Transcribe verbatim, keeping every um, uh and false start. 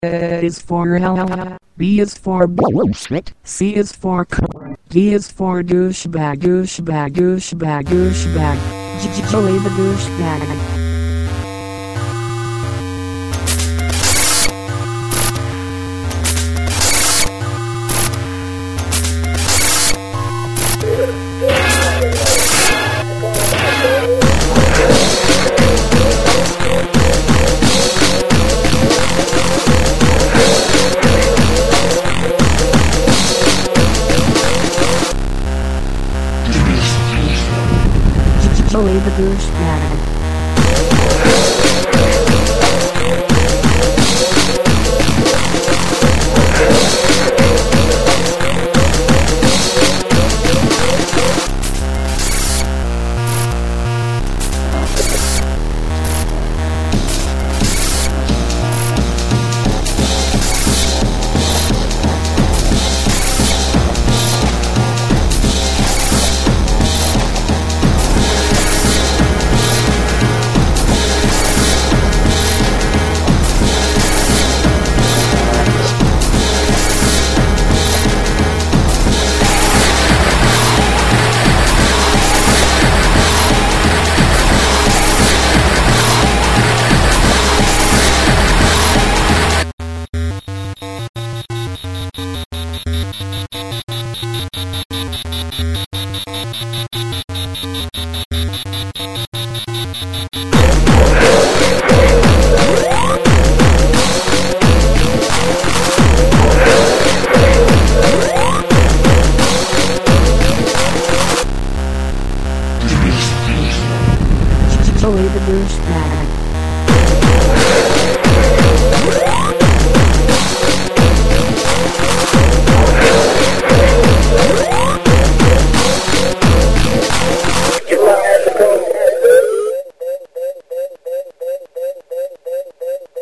A is for L, B is for bullshit, C is for c, D is for douchebag, douchebag, douchebag, douchebag, Joey the douchebag. Joey the douchebag.